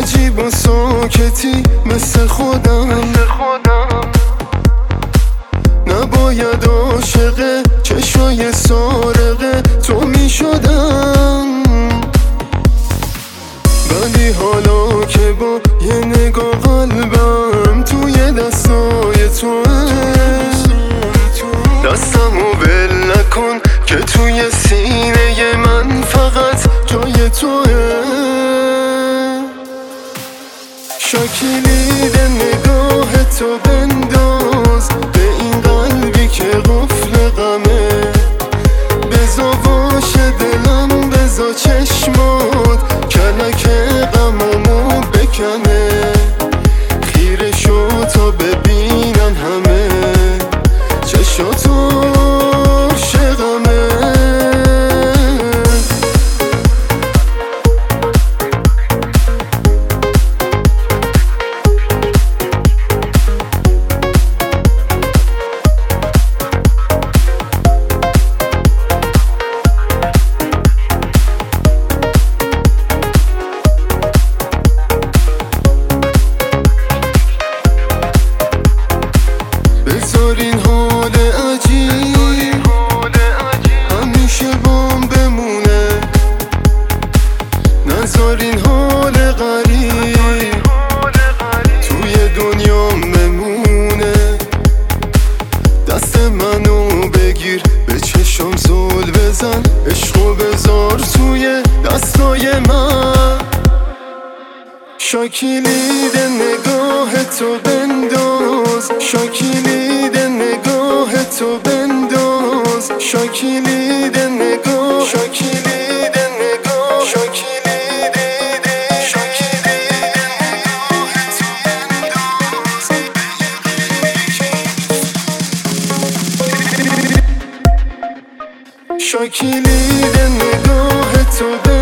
عجیب و ساکتی مثل خودم نباید عاشق چشای سارقه تو می شدم، ولی حالا که با یه نگاه قلبم توی دستای توه، دستمو ول نکن که توی سینه من فقط جای توه. شکلید نگاه تو بنداز به این قلبی که قفل غمه، بزا باشه دلم بزا چشمات کلک غممو بکنه، خیره شو تا ببینن همه چشاتو شغمه. بذارین حال عجیب همیشه بام بمونه، نذارین حال غریب توی دنیا بمونه. دست منو بگیر به چشم زل بزن، عشقو بذار توی دستای من. شکلید نگاه تو بنداز، شکلید نگاه تو بنداز، شکلید نگاه، شکلید نگاه، شکلید شکلید نگاه تو بنداز.